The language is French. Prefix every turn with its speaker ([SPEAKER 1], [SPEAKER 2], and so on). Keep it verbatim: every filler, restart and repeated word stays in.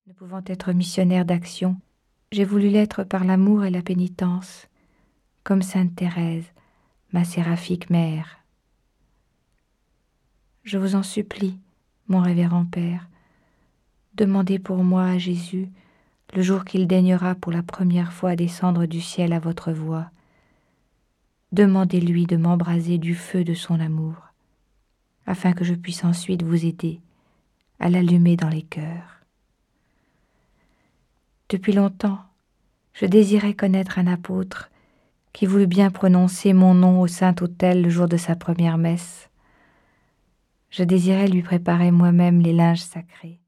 [SPEAKER 1] Ne pouvant être missionnaire d'action, j'ai voulu l'être par l'amour et la pénitence, comme sainte Thérèse, ma séraphique mère. Je vous en supplie, mon révérend Père, demandez pour moi à Jésus, le jour qu'il daignera pour la première fois descendre du ciel à votre voix. Demandez-lui de m'embraser du feu de son amour, afin que je puisse ensuite vous aider à l'allumer dans les cœurs. Depuis longtemps, je désirais connaître un apôtre qui voulut bien prononcer mon nom au Saint-Autel le jour de sa première messe. Je désirais lui préparer moi-même les linges sacrés.